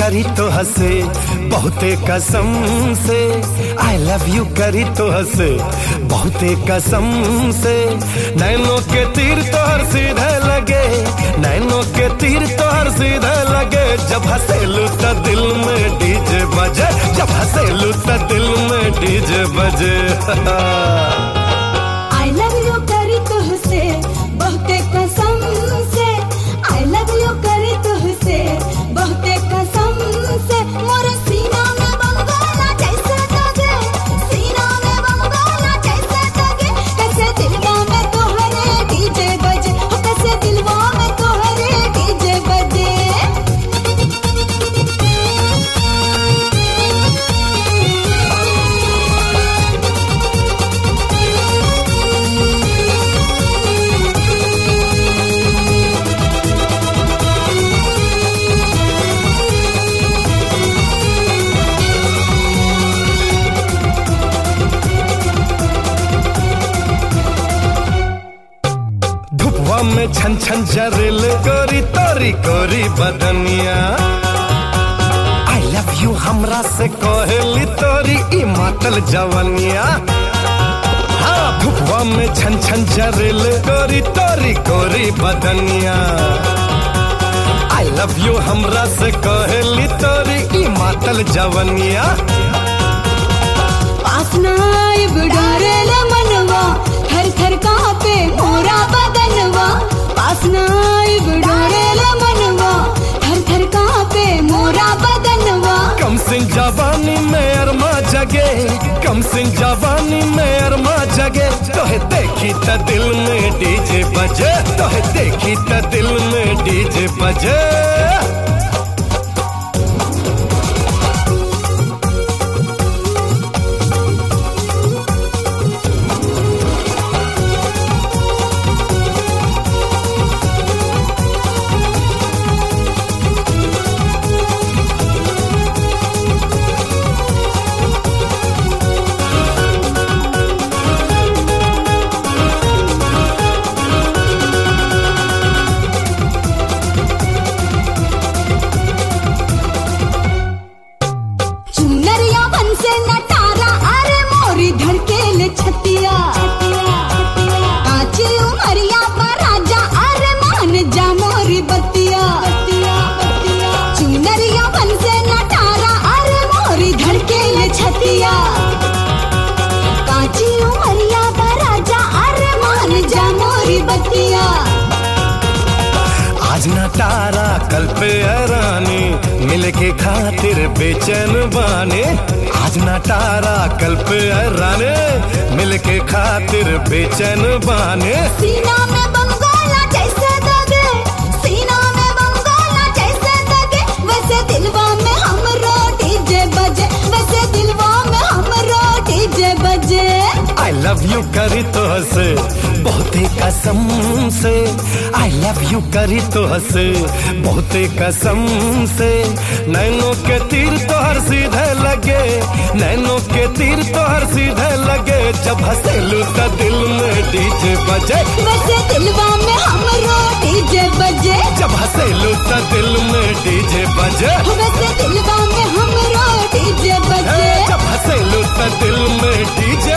करी तो हंसे बहुते कसम से, आई लव यू करी तो हंसे बहुते कसम से। नैनों के तीर तो हर सीधे लगे, नैनों के तीर तो हर सीधे लगे। जब हंसेलू तो दिल में डीजे बजे, जब हंसेलू तो दिल में डीजे बजे। आई लव यू करी तो हंसे बहुते कसम से, आई लव यू करी तो हंसे बहुते कसम से। मोरे सीना में बंगाला जैसे दगे, सीना में बंगाला जैसे दगे। कैसे दिलवा में तोहरे डीजे बजे, हो कैसे दिलवा में तोहरे डीजे बजे। धुपवा में छन छन जरिल कोरी तोरी कोरी बदनिया। आई लव यू हमरा से कोहली तोरी ई मातल जवनिया। हाँ धुपवा में छन छन जरिल कोरी तोरी कोरी बदनिया। आई लव यू हमरा से कोहली तोरी ई मातल जवनिया। पासनाए बुढ़ारेल मनवा थर थर कांपे मोरा बदनवा। पासनाए बुढ़ारेल मनवा थर थर कांपे मोरा बदनवा। कम सिंह जवानी में अरमा जगे, कम सिंह जवानी में अरमा जगे। तोहे देखी त दिल में डीजे बजे, तोहे देखी त दिल में डीजे बजे। छतिया काची उमरिया पर राजा अरे मान जा मोरी बतिया। चुनरिया बन से नटारा अरे मोरी धड़केल छतिया। काची उमरिया पर राजा अरे मान जा मोरी बतिया। आज न तारा कल पे रानी मिल के खातिर बेचैन बाने। आज न तारा कल पे रानी मिल के खातिर बेचैन बाने। सीना में बंगाला जैसे दगे, सीना में बंगाला जैसे दगे। वैसे दिलवा में हमरो डीजे बजे, वैसे दिलवा में हमरो डीजे बजे। आई लव यू करी तो हंसे बहुते कसम से, आई लव यू करी तो हंसे बहुते कसम से। नैनों के तीर तो हर सीधे लगे, नैनों के तीर तो हर सीधे लगे। जब हंसेलू तो दिल में डीजे बजे, वैसे दिलवा में हमरो डीजे बजे। जब हंसेलू तो दिल में डीजे बजे, वैसे दिलवा में हमरो डीजे बजे। जब हंसेलू तो दिल में डीजे